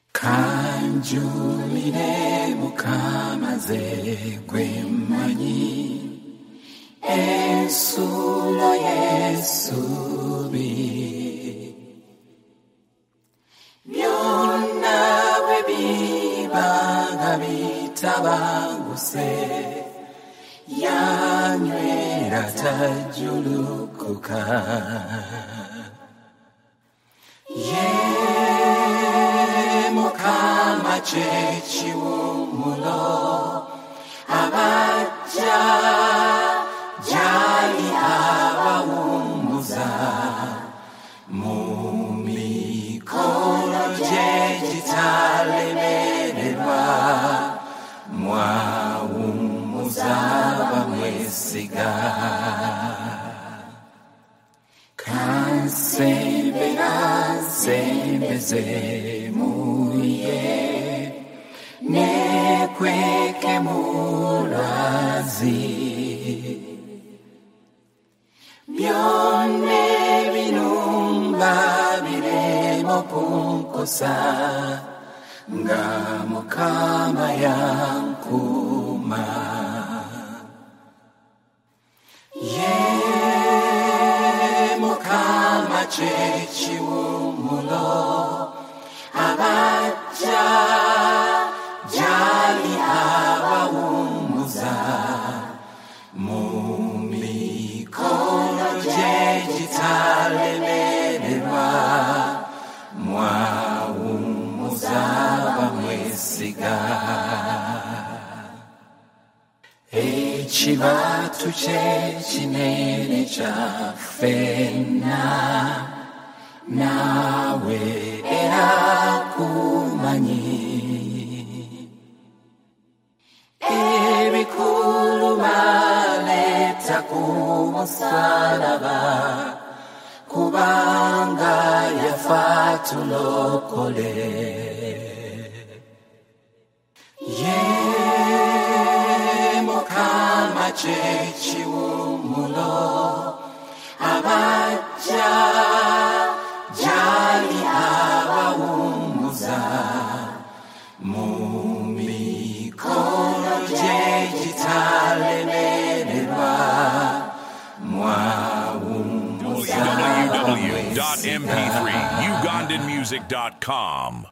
Kanjulire mukamaze gwemanyi ensulo y'essuubi byonna bwe biba nga bitabanguse yanywera tajulukuka Mukama ky'ekiwummulo abajja gyali abawummuza mu mikono gye gitalemererwa mwawummuza bamwesiga kansembera nsembeze muye nekweke mulwazi byonna ebinumba birema okunkosa nga Mukama yankuuma Mukama ky'ekiwummulo abajja gyali abawummuza mu mikono gye gitalemererwa mwawummuza bamwesiga ekibatu kye kinene kyafenna naawe era kumanyi ebikulu baleeta ku musalaba kubanga yafa tulokole Mukama ky'ekiwummulo abajja gyali abawummuza mu mikono gye gitalemererwa mwawummuza www.mp3ugandanmusic.com